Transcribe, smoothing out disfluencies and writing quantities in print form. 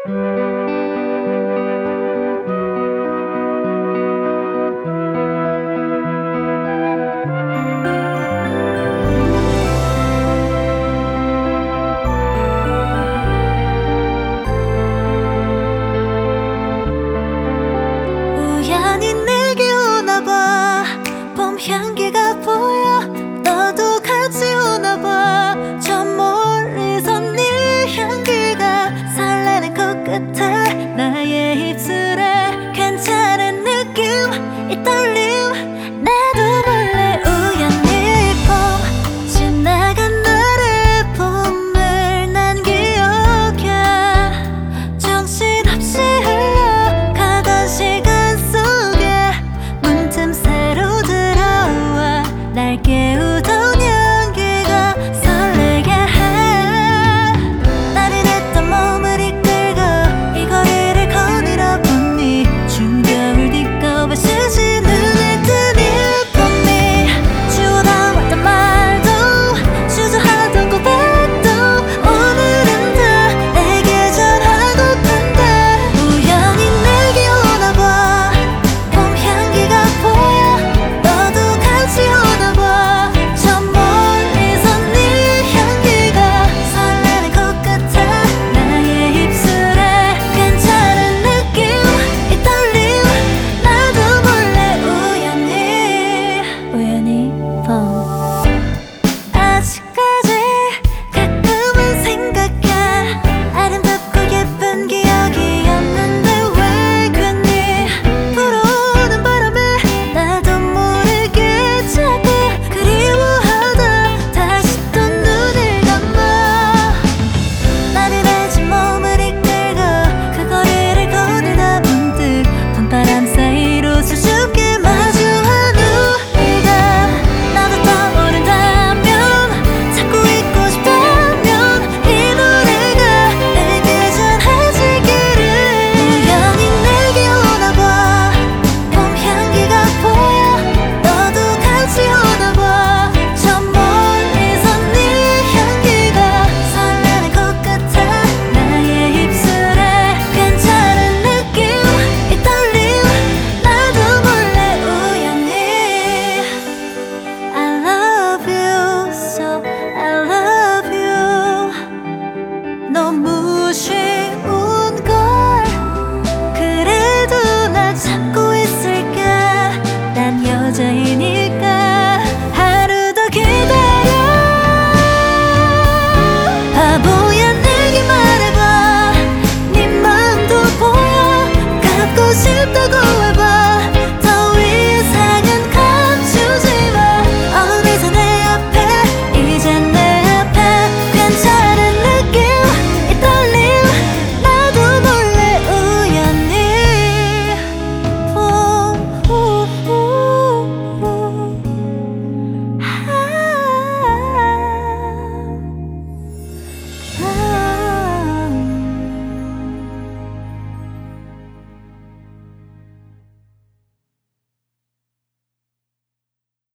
우연히 내게 오나봐. 봄 향기가 보여. 너도 같이 오나봐. 저 멀리서 네 향기가 설레는 코끝에 나의 입술에 괜찮은 느낌 이 떨림 나도 몰래 우연히 봄 지나간 날의 봄을 난 기억해. 정신없이 흘러가던 시간 속에 문틈새로 들어와 날 깨우던 향기가 설레게 해. 나른했던 몸을 이끌고 이 거리를 거닐어 보니 추겨울 뒷거울 스치 눈에 뜨니 봄이 주워담았던 말도 주저하던 고백도 오늘은 다 내게 전하고픈데 우연히 내게 오나봐. 봄 향기가 보여. 너도 같이 오나봐. 저 멀리서 네 향기가 설레는 코끝에 나의 입술에 괜찮은 느낌 이 떨림 나도 몰래 우연히 봄 아직까지 가끔은 생각해. 아름답고 예쁜 기억이었는데 왜 괜히 불어오는 바람에 나도 모르게 자꾸 그리워하다 다시 또 눈을 감아. 나른해진 몸을 이끌고 그 거리를 거닐다 문득 봄바람 사이로 수줍게 마주한 우리가 나도 떠오른다면 찾고 있고 싶다면 이 노래가 내게 전해지기를. 우연히 내게 오나봐. 봄 향기가 보여. 너도 같이 오나봐. 저 멀리서 네 향기가 설레는 코끝에 나의 입술에 괜찮은 느낌 이 떨림 나도 몰래 우연히 I love you so I love you. 너무 쉬